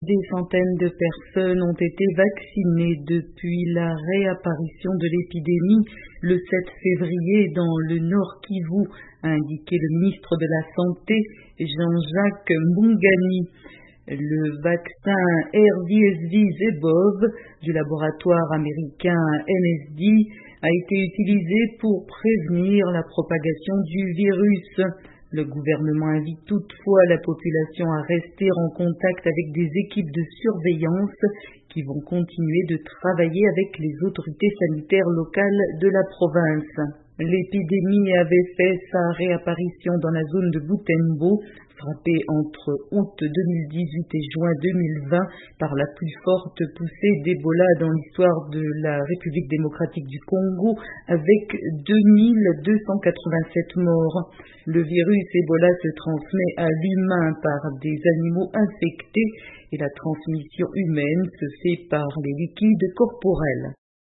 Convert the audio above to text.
Des centaines de personnes ont été vaccinées depuis la réapparition de l'épidémie le 7 février dans le Nord Kivu, a indiqué le ministre de la Santé, Jean-Jacques Mbungani. Le vaccin RSV-Zebov du laboratoire américain MSD a été utilisé pour prévenir la propagation du virus. Le gouvernement invite toutefois la population à rester en contact avec des équipes de surveillance qui vont continuer de travailler avec les autorités sanitaires locales de la province. L'épidémie avait fait sa réapparition dans la zone de Butembo, frappée entre août 2018 et juin 2020 par la plus forte poussée d'Ebola dans l'histoire de la République démocratique du Congo, avec 2287 morts. Le virus Ebola se transmet à l'humain par des animaux infectés et la transmission humaine se fait par les liquides corporels.